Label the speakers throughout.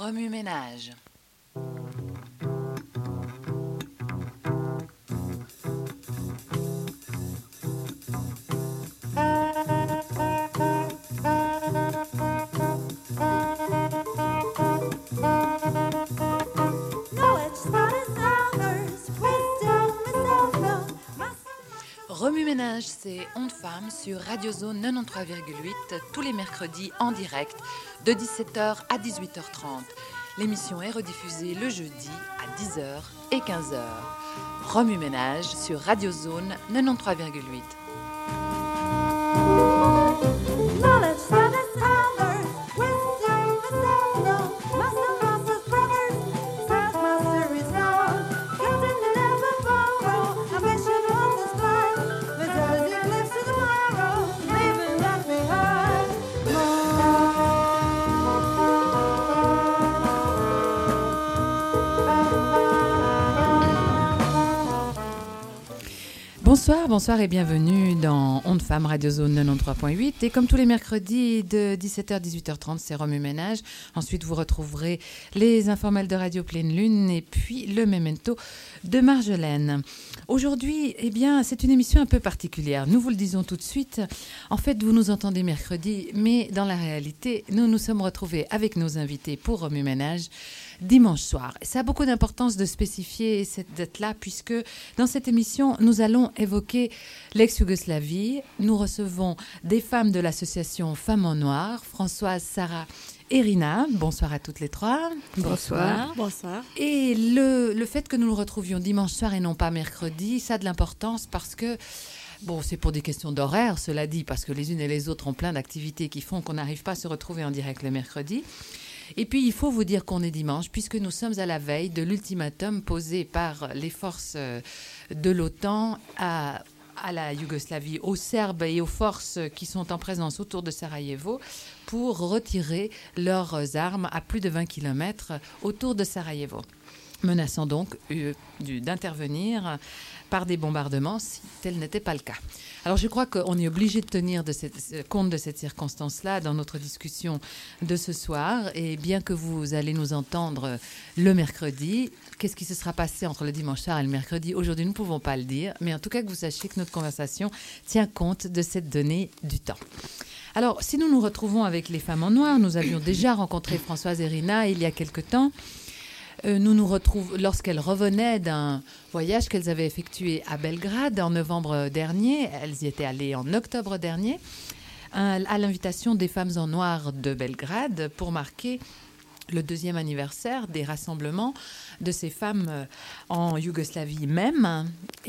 Speaker 1: Remue-ménage. Remue-ménage, c'est Ondes Femmes sur Radio Zone 93,8 tous les mercredis en direct de 17h à 18h30. L'émission est rediffusée le jeudi à 10h et 15h. Remue-ménage sur Radio Zone 93,8. Bonsoir et bienvenue dans Ondes Femmes Radio Zone 93.8. Et comme tous les mercredis de 17h à 18h30, c'est Remue-ménage. Ensuite, vous retrouverez les informels de Radio Pleine Lune et puis le Memento de Marjolaine. Aujourd'hui, c'est une émission un peu particulière. Nous vous le disons tout de suite. En fait, vous nous entendez mercredi, mais dans la réalité, nous nous sommes retrouvés avec nos invités pour Remue-ménage dimanche soir. Ça a beaucoup d'importance de spécifier cette date-là puisque dans cette émission, nous allons évoquer l'ex-Yougoslavie. Nous recevons des femmes de l'association Femmes en Noir, Françoise, Sarah et Rina. Bonsoir à toutes les trois.
Speaker 2: Bonsoir.
Speaker 1: Et le fait que nous nous retrouvions dimanche soir et non pas mercredi, ça a de l'importance parce que c'est pour des questions d'horaire, cela dit, parce que les unes et les autres ont plein d'activités qui font qu'on n'arrive pas à se retrouver en direct le mercredi. Et puis, il faut vous dire qu'on est dimanche, puisque nous sommes à la veille de l'ultimatum posé par les forces de l'OTAN à la Yougoslavie, aux Serbes et aux forces qui sont en présence autour de Sarajevo pour retirer leurs armes à plus de 20 km autour de Sarajevo, menaçant donc d'intervenir par des bombardements si tel n'était pas le cas. Alors je crois qu'on est obligé de tenir compte de cette circonstance-là dans notre discussion de ce soir. Et bien que vous allez nous entendre le mercredi, qu'est-ce qui se sera passé entre le dimanche soir et le mercredi? Aujourd'hui, nous ne pouvons pas le dire. Mais en tout cas, que vous sachiez que notre conversation tient compte de cette donnée du temps. Alors, si nous nous retrouvons avec les femmes en noir, nous avions déjà rencontré Françoise et Rina il y a quelque temps. Nous retrouvons lorsqu'elles revenaient d'un voyage qu'elles avaient effectué à Belgrade en novembre dernier. Elles y étaient allées en octobre dernier à l'invitation des Femmes en Noir de Belgrade pour marquer le 2e anniversaire des rassemblements de ces femmes en Yougoslavie même.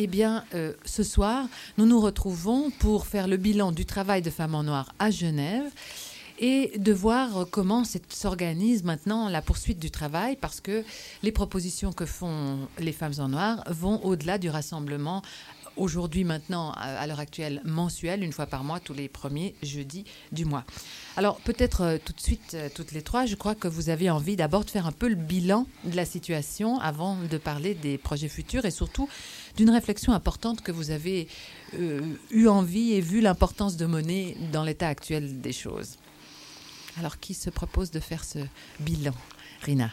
Speaker 1: Ce soir, nous nous retrouvons pour faire le bilan du travail de Femmes en Noir à Genève et de voir comment s'organise maintenant la poursuite du travail, parce que les propositions que font les Femmes en Noir vont au-delà du rassemblement aujourd'hui, maintenant, à l'heure actuelle, mensuel, une fois par mois, tous les premiers jeudis du mois. Alors, peut-être tout de suite, toutes les trois, je crois que vous avez envie d'abord de faire un peu le bilan de la situation avant de parler des projets futurs et surtout d'une réflexion importante que vous avez eu envie et vu l'importance de mener dans l'état actuel des choses. Alors, qui se propose de faire ce bilan? Rina.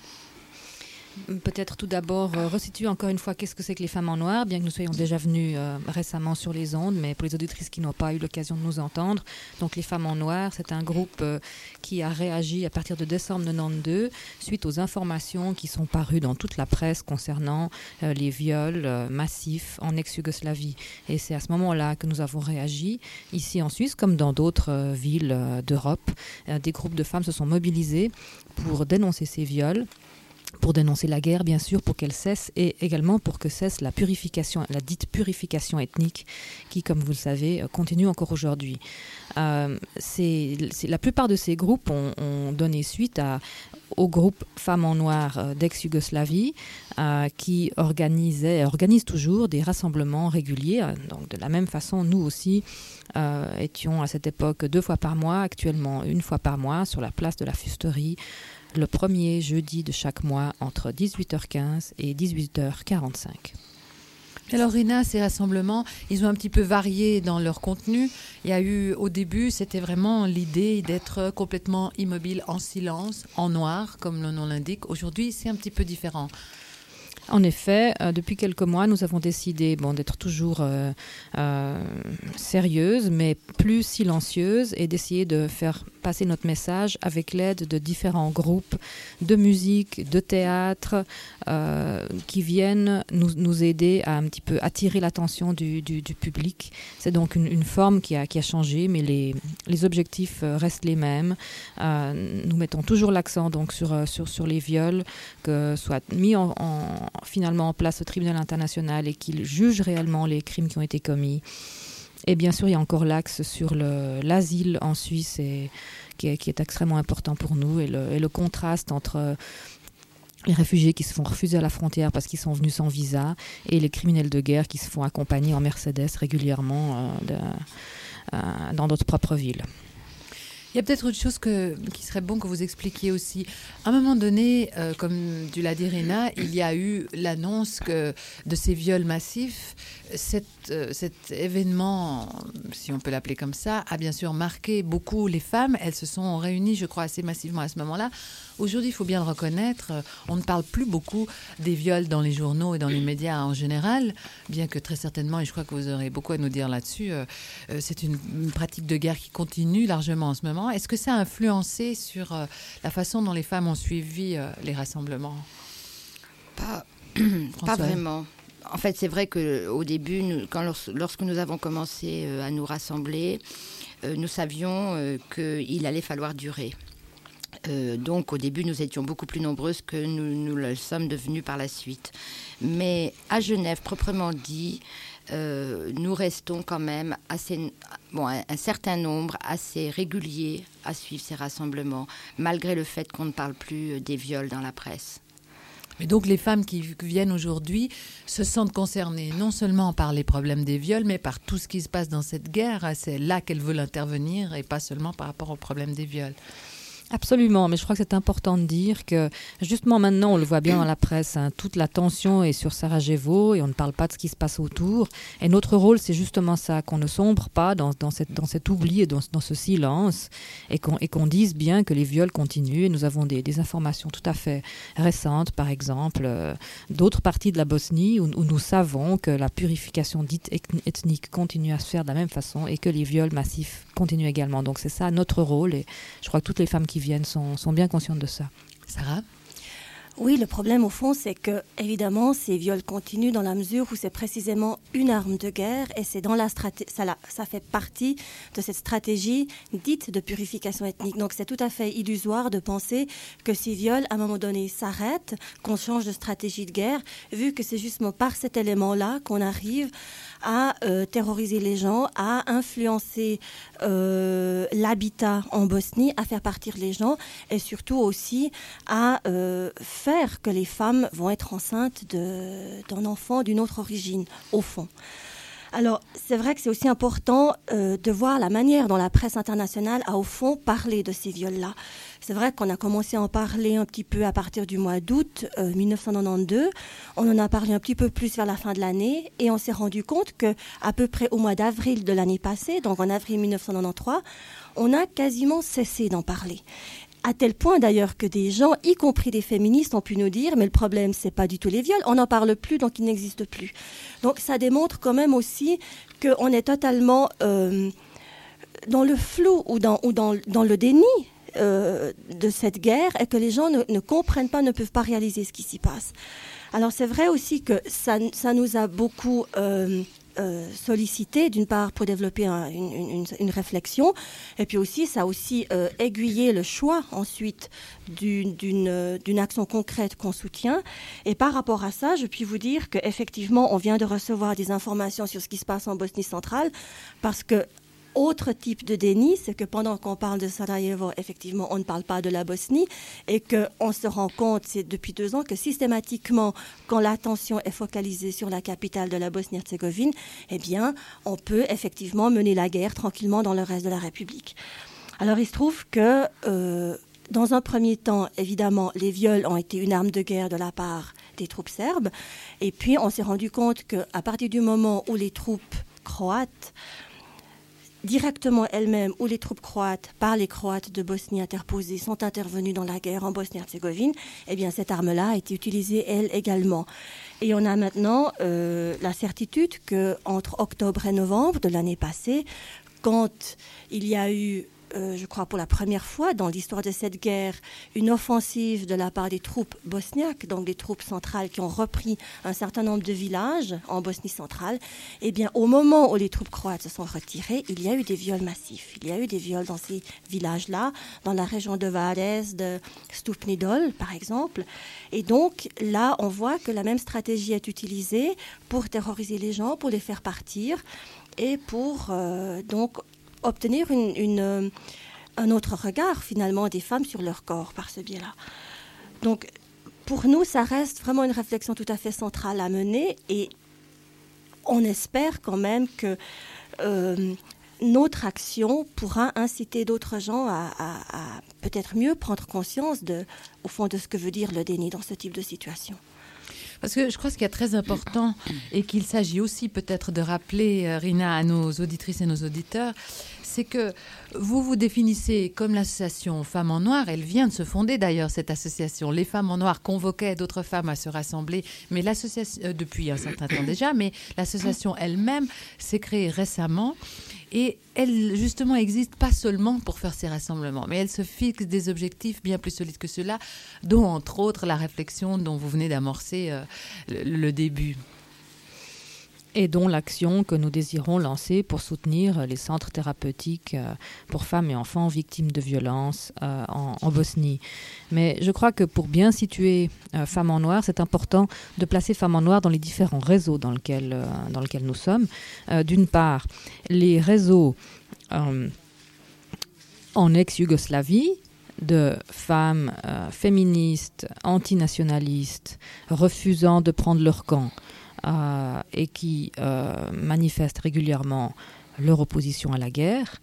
Speaker 2: Peut-être tout d'abord resituer encore une fois qu'est-ce que c'est que les Femmes en Noir, bien que nous soyons déjà venus récemment sur les ondes, mais pour les auditrices qui n'ont pas eu l'occasion de nous entendre. Donc les Femmes en Noir, c'est un groupe qui a réagi à partir de décembre 92 suite aux informations qui sont parues dans toute la presse concernant les viols massifs en ex-Yougoslavie. Et c'est à ce moment-là que nous avons réagi. Ici en Suisse, comme dans d'autres villes d'Europe, des groupes de femmes se sont mobilisés pour dénoncer ces viols, pour dénoncer la guerre, bien sûr, pour qu'elle cesse, et également pour que cesse la dite purification ethnique, qui, comme vous le savez, continue encore aujourd'hui. La plupart de ces groupes ont donné suite au groupe Femmes en Noir d'ex-Yougoslavie, qui organise toujours des rassemblements réguliers. Donc, de la même façon, nous aussi étions à cette époque 2 fois par mois, actuellement 1 fois par mois, sur la place de la Fusterie, le premier jeudi de chaque mois entre 18h15 et 18h45.
Speaker 1: Alors Rina, ces rassemblements, ils ont un petit peu varié dans leur contenu. Il y a eu, au début, c'était vraiment l'idée d'être complètement immobile, en silence, en noir, comme le nom l'indique. Aujourd'hui, c'est un petit peu différent.
Speaker 2: En effet, depuis quelques mois, nous avons décidé d'être toujours sérieuses, mais plus silencieuses, et d'essayer de faire passer notre message avec l'aide de différents groupes de musique, de théâtre, qui viennent nous aider à un petit peu attirer l'attention du public. C'est donc une forme qui a changé, mais les objectifs restent les mêmes. Nous mettons toujours l'accent donc sur les viols, que soit mis finalement en place au tribunal international et qu'il juge réellement les crimes qui ont été commis. Et bien sûr, il y a encore l'axe sur l'asile en Suisse qui est extrêmement important pour nous, et le contraste entre les réfugiés qui se font refuser à la frontière parce qu'ils sont venus sans visa et les criminels de guerre qui se font accompagner en Mercedes régulièrement dans notre propre ville.
Speaker 1: Il y a peut-être autre chose qui serait bon que vous expliquiez aussi. À un moment donné, comme tu l'as dit Rina, il y a eu l'annonce de ces viols massifs. Cet événement, si on peut l'appeler comme ça, a bien sûr marqué beaucoup les femmes. Elles se sont réunies, je crois, assez massivement à ce moment-là. Aujourd'hui, il faut bien le reconnaître, on ne parle plus beaucoup des viols dans les journaux et dans les médias en général, bien que très certainement, et je crois que vous aurez beaucoup à nous dire là-dessus, c'est une pratique de guerre qui continue largement en ce moment. Est-ce que ça a influencé sur la façon dont les femmes ont suivi les rassemblements ?
Speaker 3: Pas vraiment. En fait, c'est vrai qu'au début, lorsque nous avons commencé à nous rassembler, nous savions qu'il allait falloir durer. Donc au début nous étions beaucoup plus nombreuses que nous le sommes devenues par la suite. Mais à Genève, proprement dit, nous restons quand même un certain nombre assez réguliers à suivre ces rassemblements, malgré le fait qu'on ne parle plus des viols dans la presse.
Speaker 1: Mais donc les femmes qui viennent aujourd'hui se sentent concernées non seulement par les problèmes des viols, mais par tout ce qui se passe dans cette guerre. C'est là qu'elles veulent intervenir et pas seulement par rapport au problème des viols.
Speaker 2: Absolument, mais je crois que c'est important de dire que justement maintenant, on le voit bien dans la presse, toute la tension est sur Sarajevo et on ne parle pas de ce qui se passe autour. Et notre rôle, c'est justement ça, qu'on ne sombre pas dans cet oubli et dans ce silence, et qu'on dise bien que les viols continuent. Et nous avons des informations tout à fait récentes, par exemple, d'autres parties de la Bosnie où nous savons que la purification dite ethnique continue à se faire de la même façon et que les viols massifs continuent également. Donc c'est ça notre rôle, et je crois que toutes les femmes qui viennent sont bien conscientes de ça.
Speaker 1: Sarah ?
Speaker 4: Oui, le problème au fond, c'est que évidemment, ces viols continuent dans la mesure où c'est précisément une arme de guerre, et c'est dans ça fait partie de cette stratégie dite de purification ethnique. Donc c'est tout à fait illusoire de penser que ces viols, à un moment donné, s'arrêtent, qu'on change de stratégie de guerre, vu que c'est justement par cet élément-là qu'on arrive à terroriser les gens, à influencer l'habitat en Bosnie, à faire partir les gens, et surtout aussi à faire que les femmes vont être enceintes d'un enfant d'une autre origine, au fond. Alors, c'est vrai que c'est aussi important de voir la manière dont la presse internationale a, au fond, parlé de ces viols-là. C'est vrai qu'on a commencé à en parler un petit peu à partir du mois d'août 1992. On en a parlé un petit peu plus vers la fin de l'année, et on s'est rendu compte qu'à peu près au mois d'avril de l'année passée, donc en avril 1993, on a quasiment cessé d'en parler. À tel point d'ailleurs que des gens, y compris des féministes, ont pu nous dire « mais le problème, c'est pas du tout les viols, on n'en parle plus, donc ils n'existent plus ». Donc ça démontre quand même aussi qu'on est totalement dans le flou ou dans le déni de cette guerre, et que les gens ne comprennent pas, ne peuvent pas réaliser ce qui s'y passe. Alors c'est vrai aussi que ça nous a beaucoup sollicité, d'une part pour développer une réflexion, et puis aussi ça a aussi aiguillé le choix ensuite d'une action concrète qu'on soutient. Et par rapport à ça, je puis vous dire qu'effectivement on vient de recevoir des informations sur ce qui se passe en Bosnie centrale, parce que autre type de déni, c'est que pendant qu'on parle de Sarajevo, effectivement, on ne parle pas de la Bosnie, et qu'on se rend compte, c'est depuis 2 ans, que systématiquement, quand l'attention est focalisée sur la capitale de la Bosnie-Herzégovine, eh bien, on peut effectivement mener la guerre tranquillement dans le reste de la République. Alors, il se trouve que, dans un premier temps, évidemment, les viols ont été une arme de guerre de la part des troupes serbes. Et puis, on s'est rendu compte qu'à partir du moment où les troupes croates, directement elles-mêmes, ou les troupes croates, par les Croates de Bosnie interposées, sont intervenues dans la guerre en Bosnie-Herzégovine, eh bien, cette arme-là a été utilisée, elle, également. Et on a maintenant la certitude qu'entre octobre et novembre de l'année passée, quand il y a eu, je crois pour la première fois dans l'histoire de cette guerre, une offensive de la part des troupes bosniaques, donc des troupes centrales qui ont repris un certain nombre de villages en Bosnie centrale, eh bien au moment où les troupes croates se sont retirées, il y a eu des viols massifs. Il y a eu des viols dans ces villages-là, dans la région de Varese, de Stupni-Dol par exemple. Et donc là, on voit que la même stratégie est utilisée pour terroriser les gens, pour les faire partir et pour donc obtenir un autre regard finalement des femmes sur leur corps par ce biais-là. Donc pour nous, ça reste vraiment une réflexion tout à fait centrale à mener et on espère quand même que notre action pourra inciter d'autres gens à peut-être mieux prendre conscience au fond de ce que veut dire le déni dans ce type de situation.
Speaker 1: Parce que je crois que ce qui est très important et qu'il s'agit aussi peut-être de rappeler, Rina, à nos auditrices et nos auditeurs, c'est que vous définissez comme l'association Femmes en Noir. Elle vient de se fonder d'ailleurs, cette association. Les Femmes en Noir convoquaient d'autres femmes à se rassembler, mais l'association, depuis un certain temps déjà, mais l'association elle-même s'est créée récemment. Et elle, justement, existe pas seulement pour faire ces rassemblements, mais elle se fixe des objectifs bien plus solides que cela, dont, entre autres, la réflexion dont vous venez d'amorcer le début.
Speaker 2: Et dont l'action que nous désirons lancer pour soutenir les centres thérapeutiques pour femmes et enfants victimes de violences en Bosnie. Mais je crois que pour bien situer Femmes en Noir, c'est important de placer Femmes en Noir dans les différents réseaux dans lesquels nous sommes. D'une part, les réseaux en ex-Yougoslavie, de femmes féministes, antinationalistes, refusant de prendre leur camp, et qui manifestent régulièrement leur opposition à la guerre.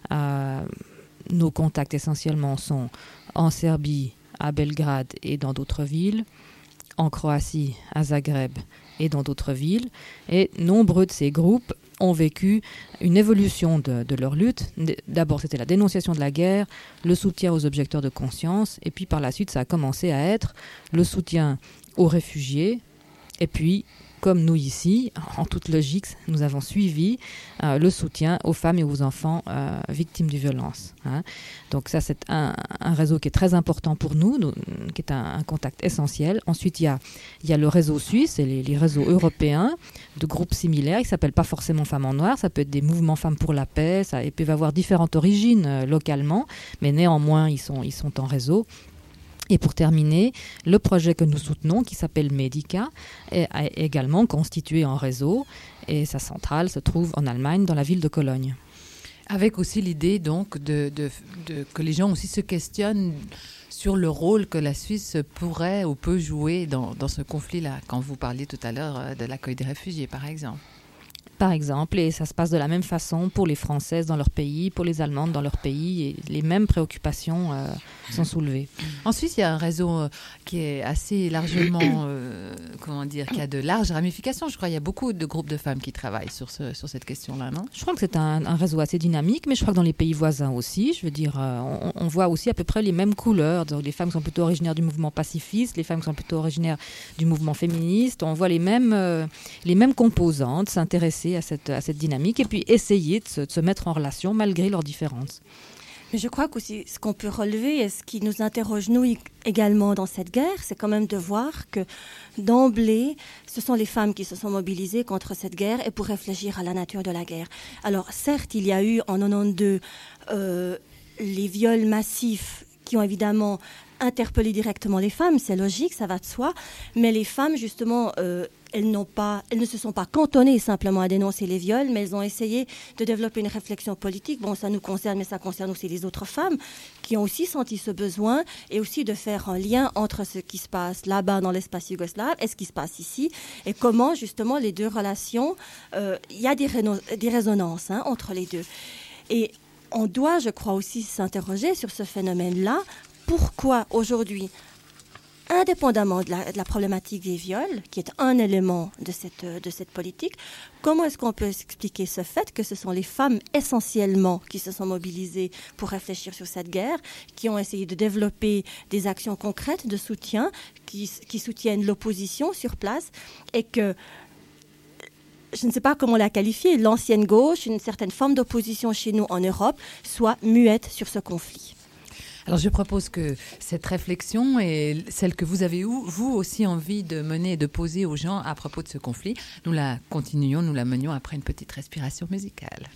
Speaker 2: Nos contacts essentiellement sont en Serbie, à Belgrade et dans d'autres villes, en Croatie, à Zagreb et dans d'autres villes. Et nombreux de ces groupes ont vécu une évolution de leur lutte. D'abord, c'était la dénonciation de la guerre, le soutien aux objecteurs de conscience, et puis par la suite, ça a commencé à être le soutien aux réfugiés, et puis comme nous ici, en toute logique, nous avons suivi le soutien aux femmes et aux enfants victimes de violences. Donc ça, c'est un réseau qui est très important pour nous, qui est un contact essentiel. Ensuite, il y a le réseau suisse et les réseaux européens de groupes similaires. Ils ne s'appellent pas forcément Femmes en Noir, ça peut être des mouvements Femmes pour la paix, ils peuvent avoir différentes origines localement, mais néanmoins, ils sont en réseau. Et pour terminer, le projet que nous soutenons, qui s'appelle Medica, est également constitué en réseau et sa centrale se trouve en Allemagne, dans la ville de Cologne.
Speaker 1: Avec aussi l'idée donc que les gens aussi se questionnent sur le rôle que la Suisse pourrait ou peut jouer dans ce conflit-là, quand vous parliez tout à l'heure de l'accueil des réfugiés, par exemple.
Speaker 2: Par exemple, et ça se passe de la même façon pour les Françaises dans leur pays, pour les Allemandes dans leur pays, et les mêmes préoccupations sont soulevées.
Speaker 1: En Suisse, il y a un réseau qui est assez largement, qui a de larges ramifications. Je crois qu'il y a beaucoup de groupes de femmes qui travaillent sur cette question-là, non ?
Speaker 2: Je crois que c'est un réseau assez dynamique, mais je crois que dans les pays voisins aussi, je veux dire, on voit aussi à peu près les mêmes couleurs. Donc, les femmes sont plutôt originaires du mouvement pacifiste, les femmes sont plutôt originaires du mouvement féministe. On voit les mêmes composantes s'intéresser à cette dynamique et puis essayer de se mettre en relation malgré leurs différences.
Speaker 4: Mais je crois que ce qu'on peut relever et ce qui nous interroge nous également dans cette guerre, c'est quand même de voir que d'emblée, ce sont les femmes qui se sont mobilisées contre cette guerre et pour réfléchir à la nature de la guerre. Alors certes, il y a eu en 92 les viols massifs qui ont évidemment interpellé directement les femmes, c'est logique, ça va de soi, mais les femmes justement elles ne se sont pas cantonnées simplement à dénoncer les viols, mais elles ont essayé de développer une réflexion politique. Bon, ça nous concerne, mais ça concerne aussi les autres femmes qui ont aussi senti ce besoin et aussi de faire un lien entre ce qui se passe là-bas dans l'espace yougoslave et ce qui se passe ici et comment justement les deux relations, il y a des résonances entre les deux. Et on doit, je crois aussi, s'interroger sur ce phénomène-là. Pourquoi aujourd'hui indépendamment de la problématique des viols, qui est un élément de cette politique, comment est-ce qu'on peut expliquer ce fait que ce sont les femmes essentiellement qui se sont mobilisées pour réfléchir sur cette guerre, qui ont essayé de développer des actions concrètes de soutien, qui soutiennent l'opposition sur place, et que, je ne sais pas comment la qualifier, l'ancienne gauche, une certaine forme d'opposition chez nous en Europe, soit muette sur ce conflit.
Speaker 1: Alors je propose que cette réflexion est celle que vous avez vous aussi envie de mener et de poser aux gens à propos de ce conflit. Nous la menions après une petite respiration musicale.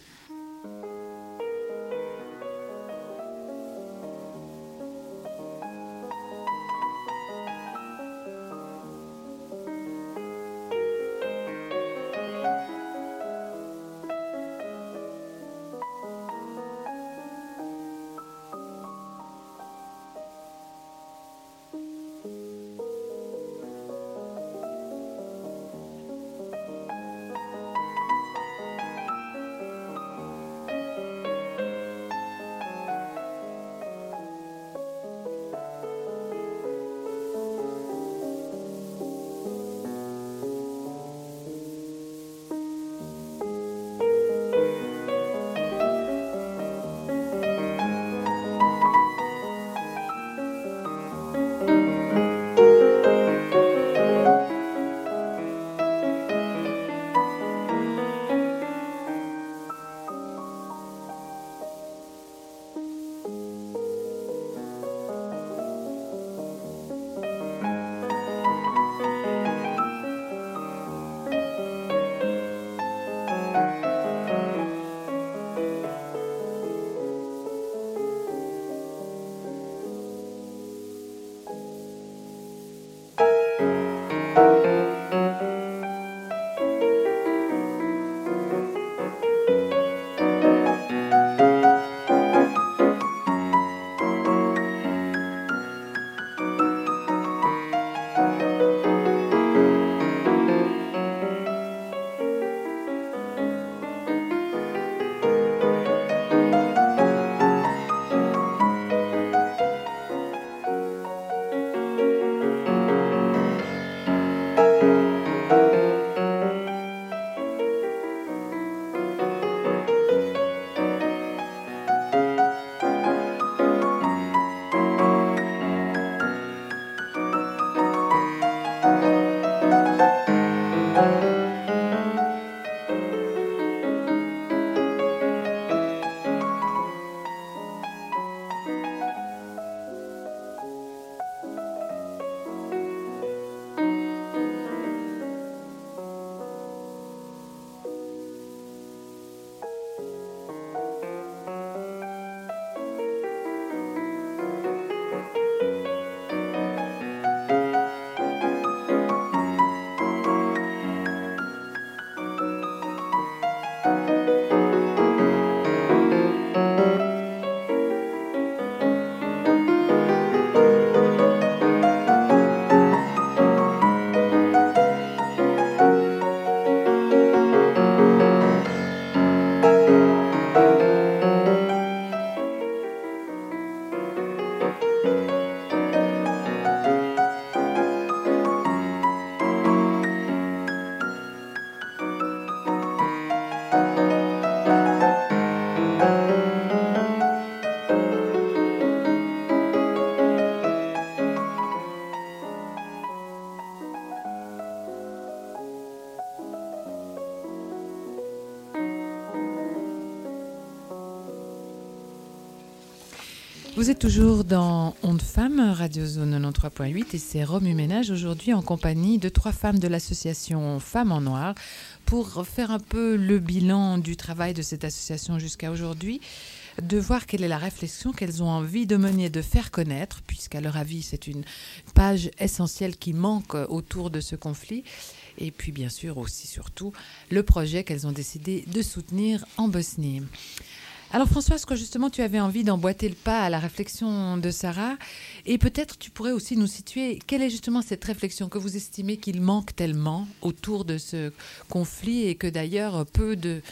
Speaker 1: Vous êtes toujours dans Ondes Femmes, Radio Zone 93.8 et c'est Rome Ménage aujourd'hui en compagnie de 3 femmes de l'association Femmes en Noir pour faire un peu le bilan du travail de cette association jusqu'à aujourd'hui, de voir quelle est la réflexion qu'elles ont envie de mener, de faire connaître, puisqu'à leur avis c'est une page essentielle qui manque autour de ce conflit. Et puis bien sûr aussi surtout le projet qu'elles ont décidé de soutenir en Bosnie. Alors Françoise, quand justement tu avais envie d'emboîter le pas à la réflexion de Sarah, et peut-être tu pourrais aussi nous situer, quelle est justement cette réflexion que vous estimez qu'il manque tellement autour de ce conflit et que d'ailleurs peu de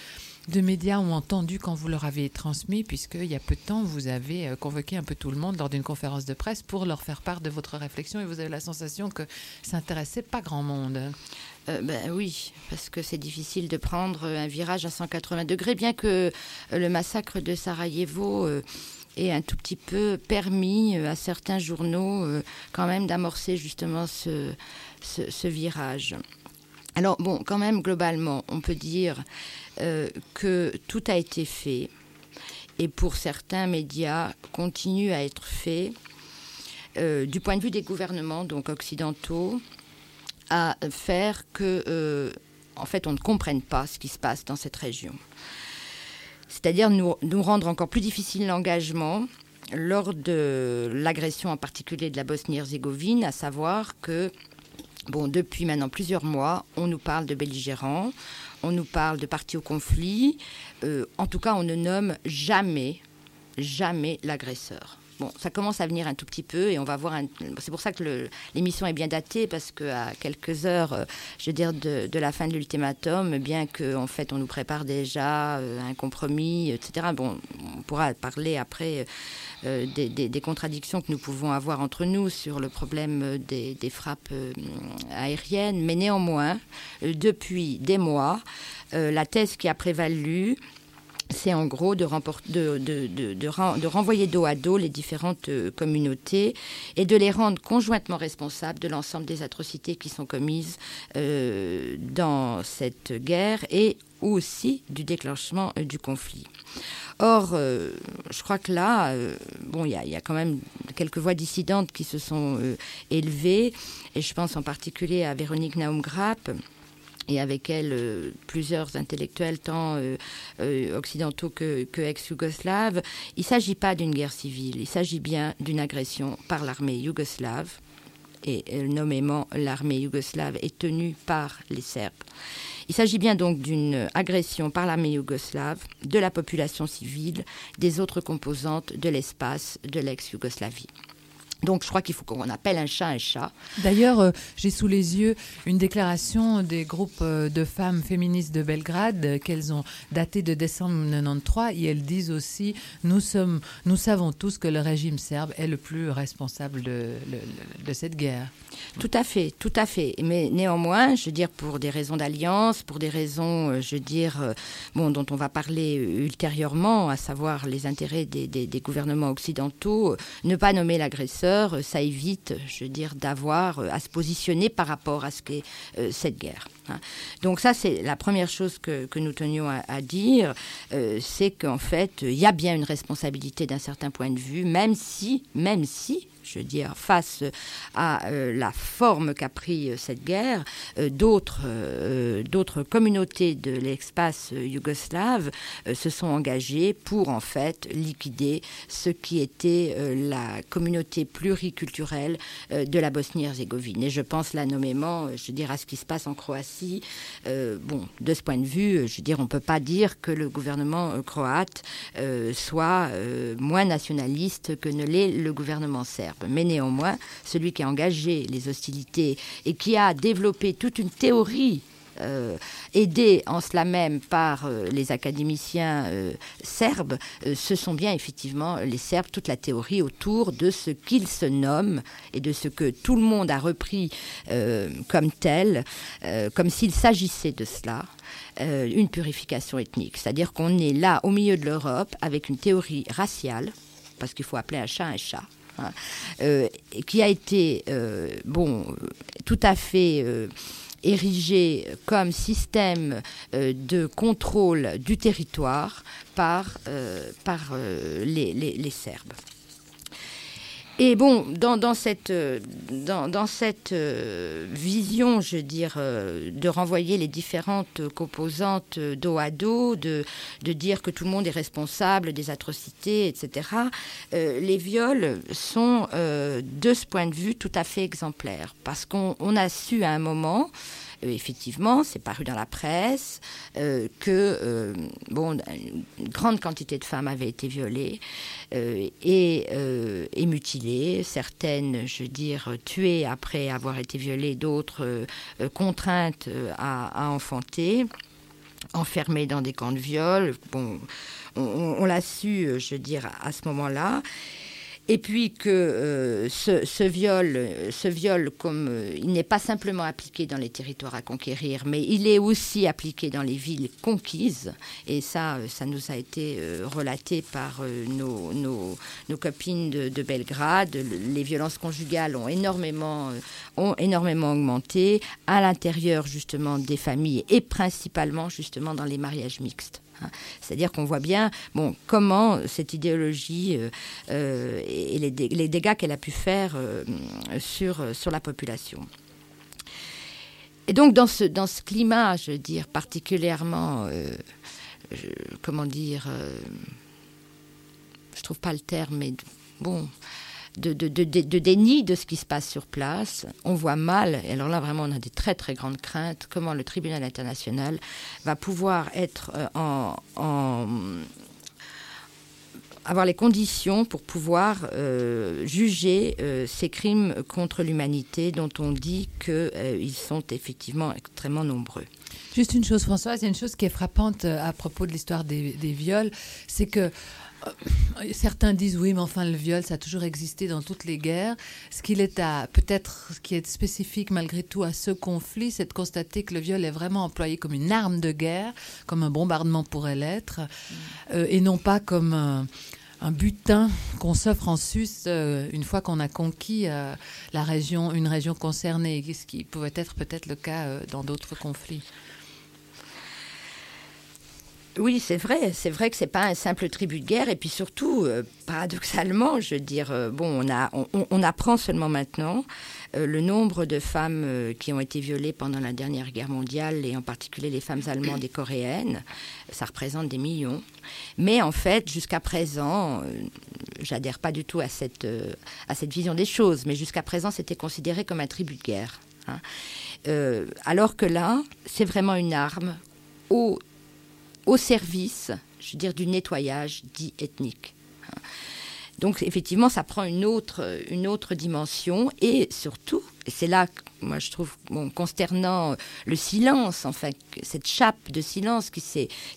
Speaker 1: de médias ont entendu quand vous leur avez transmis, puisqu'il y a peu de temps, vous avez convoqué un peu tout le monde lors d'une conférence de presse pour leur faire part de votre réflexion, et vous avez la sensation que ça n'intéressait pas grand monde.
Speaker 3: Oui, parce que c'est difficile de prendre un virage à 180 degrés, bien que le massacre de Sarajevo ait un tout petit peu permis à certains journaux quand même d'amorcer justement ce virage. Alors bon, quand même, globalement, on peut dire que tout a été fait, et pour certains médias, continue à être fait, du point de vue des gouvernements, donc occidentaux, à faire que, en fait, on ne comprenne pas ce qui se passe dans cette région. C'est-à-dire nous rendre encore plus difficile l'engagement lors de l'agression en particulier de la Bosnie-Herzégovine, à savoir que, depuis maintenant plusieurs mois, on nous parle de belligérants, on nous parle de partis au conflit. En tout cas, on ne nomme jamais l'agresseur. Bon, ça commence à venir un tout petit peu et on va voir. C'est pour ça que l'émission est bien datée, parce qu'à quelques heures, de la fin de l'ultimatum, bien qu'en fait on nous prépare déjà un compromis, etc. Bon, on pourra parler après des contradictions que nous pouvons avoir entre nous sur le problème des frappes aériennes, mais néanmoins, depuis des mois, la thèse qui a prévalu, c'est en gros de renvoyer dos à dos les différentes communautés et de les rendre conjointement responsables de l'ensemble des atrocités qui sont commises dans cette guerre et aussi du déclenchement du conflit. Or, je crois que là, il y a quand même quelques voix dissidentes qui se sont élevées, et je pense en particulier à Véronique Naum-Grappe, et avec elle plusieurs intellectuels, tant occidentaux que ex-yougoslaves. Il ne s'agit pas d'une guerre civile, il s'agit bien d'une agression par l'armée yougoslave, et nommément l'armée yougoslave est tenue par les Serbes. Il s'agit bien donc d'une agression par l'armée yougoslave de la population civile, des autres composantes de l'espace de l'ex-Yougoslavie. Donc je crois qu'il faut qu'on appelle un chat.
Speaker 1: D'ailleurs, j'ai sous les yeux une déclaration des groupes de femmes féministes de Belgrade qu'elles ont datée de décembre 1993, et elles disent aussi nous savons tous que le régime serbe est le plus responsable de cette guerre.
Speaker 3: Tout à fait. Mais néanmoins, pour des raisons d'alliance, pour des raisons, dont on va parler ultérieurement, à savoir les intérêts des gouvernements occidentaux, ne pas nommer l'agresseur, ça évite, d'avoir à se positionner par rapport à ce qu'est cette guerre. Donc ça, c'est la première chose que nous tenions à dire, c'est qu'en fait, il y a bien une responsabilité d'un certain point de vue, même si, face à la forme qu'a pris cette guerre, d'autres communautés de l'espace yougoslave se sont engagées pour en fait liquider ce qui était la communauté pluriculturelle de la Bosnie-Herzégovine. Et je pense là nommément, à ce qui se passe en Croatie. De ce point de vue, on ne peut pas dire que le gouvernement croate soit moins nationaliste que ne l'est le gouvernement serbe. Mais néanmoins, celui qui a engagé les hostilités et qui a développé toute une théorie aidé en cela même par les académiciens serbes, ce sont bien effectivement les Serbes, toute la théorie autour de ce qu'ils se nomment et de ce que tout le monde a repris comme tel, comme s'il s'agissait de cela. Une purification ethnique. C'est-à-dire qu'on est là au milieu de l'Europe avec une théorie raciale, parce qu'il faut appeler un chat, qui a été tout à fait érigé comme système de contrôle du territoire par les Serbes. Et dans cette vision, de renvoyer les différentes composantes dos à dos, de dire que tout le monde est responsable des atrocités, etc., les viols sont, de ce point de vue, tout à fait exemplaires. Parce qu'on a su à un moment... effectivement, c'est paru dans la presse que une grande quantité de femmes avaient été violées et mutilées, certaines, tuées après avoir été violées, d'autres contraintes à enfanter. enfermées dans des camps de viol. Bon, on l'a su, je veux dire, à ce moment-là. Et puis que ce viol, comme il n'est pas simplement appliqué dans les territoires à conquérir, mais il est aussi appliqué dans les villes conquises. Et ça nous a été relaté par nos copines de Belgrade. Les violences conjugales ont énormément augmenté à l'intérieur justement des familles et principalement justement dans les mariages mixtes. C'est-à-dire qu'on voit bien comment cette idéologie et les dégâts qu'elle a pu faire sur la population. Et donc dans ce climat, je veux dire, particulièrement, je trouve pas le terme, mais bon, de déni de ce qui se passe sur place. On voit mal, et alors là vraiment on a des très très grandes craintes, comment le tribunal international va pouvoir être avoir les conditions pour pouvoir juger ces crimes contre l'humanité dont on dit qu'ils sont effectivement extrêmement nombreux.
Speaker 1: Juste une chose, Françoise, il y a une chose qui est frappante à propos de l'histoire des viols, c'est que certains disent oui, mais enfin le viol, ça a toujours existé dans toutes les guerres. Ce qui est spécifique malgré tout à ce conflit, c'est de constater que le viol est vraiment employé comme une arme de guerre, comme un bombardement pourrait l'être, et non pas comme un butin qu'on s'offre en sus une fois qu'on a conquis une région concernée, ce qui pouvait être peut-être le cas dans d'autres conflits.
Speaker 3: Oui, c'est vrai que c'est pas un simple tribut de guerre, et puis surtout, paradoxalement, je veux dire, on apprend seulement maintenant le nombre de femmes qui ont été violées pendant la dernière guerre mondiale, et en particulier les femmes allemandes et coréennes. Ça représente des millions. Mais en fait, jusqu'à présent, j'adhère pas du tout à cette vision des choses, mais jusqu'à présent, c'était considéré comme un tribut de guerre. Alors que là, c'est vraiment une arme au service, je veux dire, du nettoyage dit ethnique. Donc, effectivement, ça prend une autre dimension, et surtout, et c'est là que moi je trouve consternant le silence, enfin, cette chape de silence qui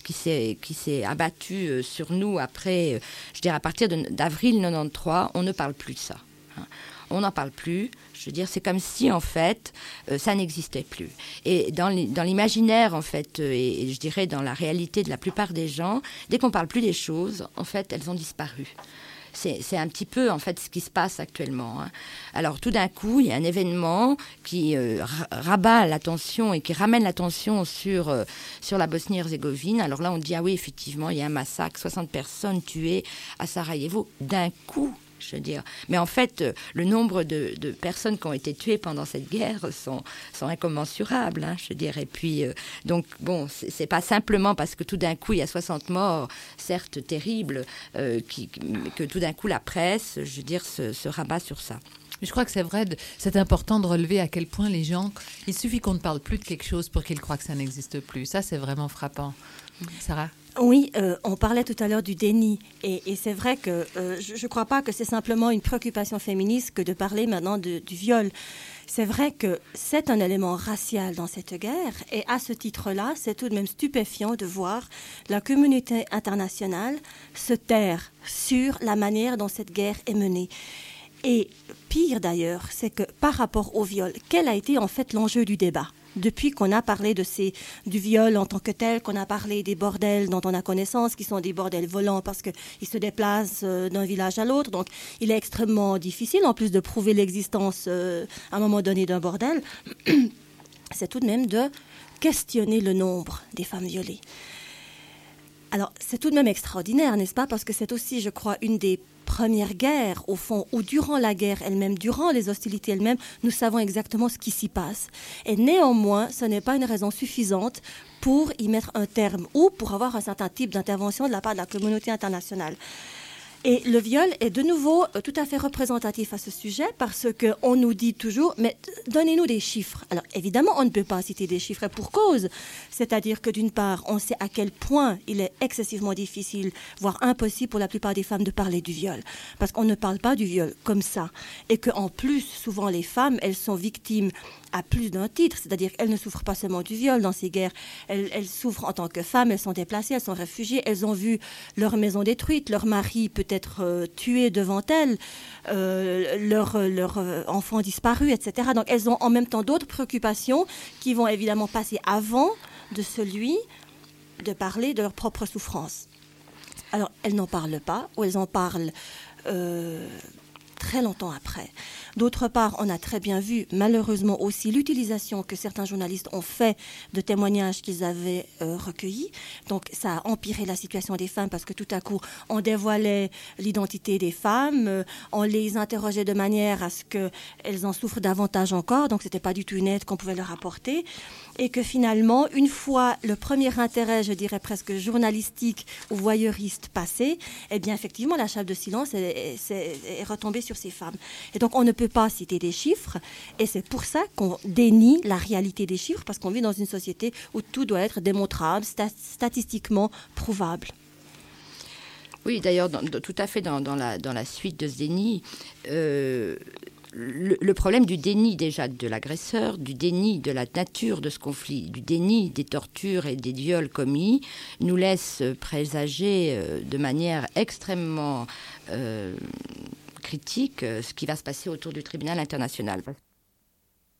Speaker 3: s'est abattue sur nous après, je dirais à partir d'avril 93, on ne parle plus de ça. On n'en parle plus. Je veux dire, c'est comme si, en fait, ça n'existait plus. Et dans l'imaginaire, en fait, et je dirais dans la réalité de la plupart des gens, dès qu'on ne parle plus des choses, en fait, elles ont disparu. C'est un petit peu, en fait, ce qui se passe actuellement. Alors, tout d'un coup, il y a un événement qui rabat l'attention et qui ramène l'attention sur la Bosnie-Herzégovine. Alors là, on dit, ah oui, effectivement, il y a un massacre, 60 personnes tuées à Sarajevo, d'un coup. Je veux dire. Mais en fait, le nombre de personnes qui ont été tuées pendant cette guerre sont incommensurables, je veux dire. Et puis, donc, bon, c'est pas simplement parce que tout d'un coup, il y a 60 morts, certes terribles, que tout d'un coup, la presse, je veux dire, se rabat sur ça.
Speaker 1: Mais je crois que c'est vrai, c'est important de relever à quel point les gens, il suffit qu'on ne parle plus de quelque chose pour qu'ils croient que ça n'existe plus. Ça, c'est vraiment frappant. Sarah ?
Speaker 4: Oui, on parlait tout à l'heure du déni, et c'est vrai que je ne crois pas que c'est simplement une préoccupation féministe que de parler maintenant du viol. C'est vrai que c'est un élément racial dans cette guerre, et à ce titre-là, c'est tout de même stupéfiant de voir la communauté internationale se taire sur la manière dont cette guerre est menée. Et pire d'ailleurs, c'est que par rapport au viol, quel a été en fait l'enjeu du débat ? Depuis qu'on a parlé du viol en tant que tel, qu'on a parlé des bordels dont on a connaissance, qui sont des bordels volants parce qu'ils se déplacent d'un village à l'autre. Donc, il est extrêmement difficile, en plus de prouver l'existence à un moment donné d'un bordel, c'est tout de même de questionner le nombre des femmes violées. Alors, c'est tout de même extraordinaire, n'est-ce pas ? Parce que c'est aussi, je crois, une des premières guerres, au fond, où durant la guerre elle-même, durant les hostilités elles-mêmes, nous savons exactement ce qui s'y passe. Et néanmoins, ce n'est pas une raison suffisante pour y mettre un terme ou pour avoir un certain type d'intervention de la part de la communauté internationale. Et le viol est de nouveau tout à fait représentatif à ce sujet parce qu'on nous dit toujours, mais donnez-nous des chiffres. Alors évidemment, on ne peut pas citer des chiffres et pour cause. C'est-à-dire que d'une part, on sait à quel point il est excessivement difficile, voire impossible pour la plupart des femmes de parler du viol. Parce qu'on ne parle pas du viol comme ça. Et qu'en plus, souvent les femmes, elles sont victimes à plus d'un titre, c'est-à-dire qu'elles ne souffrent pas seulement du viol dans ces guerres, elles souffrent en tant que femmes, elles sont déplacées, elles sont réfugiées, elles ont vu leur maison détruite, leur mari peut-être tué devant elles, leur enfant disparu, etc. Donc elles ont en même temps d'autres préoccupations qui vont évidemment passer avant de celui de parler de leur propre souffrance. Alors elles n'en parlent pas, ou elles en parlent très longtemps après. D'autre part, on a très bien vu, malheureusement aussi, l'utilisation que certains journalistes ont fait de témoignages qu'ils avaient recueillis. Donc, ça a empiré la situation des femmes parce que tout à coup, on dévoilait l'identité des femmes, on les interrogeait de manière à ce qu'elles en souffrent davantage encore. Donc, c'était pas du tout une aide qu'on pouvait leur apporter. Et que finalement, une fois le premier intérêt, je dirais presque journalistique ou voyeuriste passé, eh bien, effectivement, la chape de silence est retombée sur ces femmes. Et donc, on ne peut pas citer des chiffres, et c'est pour ça qu'on dénie la réalité des chiffres, parce qu'on vit dans une société où tout doit être démontrable, statistiquement prouvable.
Speaker 3: Oui, d'ailleurs, tout à fait dans la suite de ce déni, le problème du déni déjà de l'agresseur, du déni de la nature de ce conflit, du déni des tortures et des viols commis, nous laisse présager de manière extrêmement critique ce qui va se passer autour du tribunal international.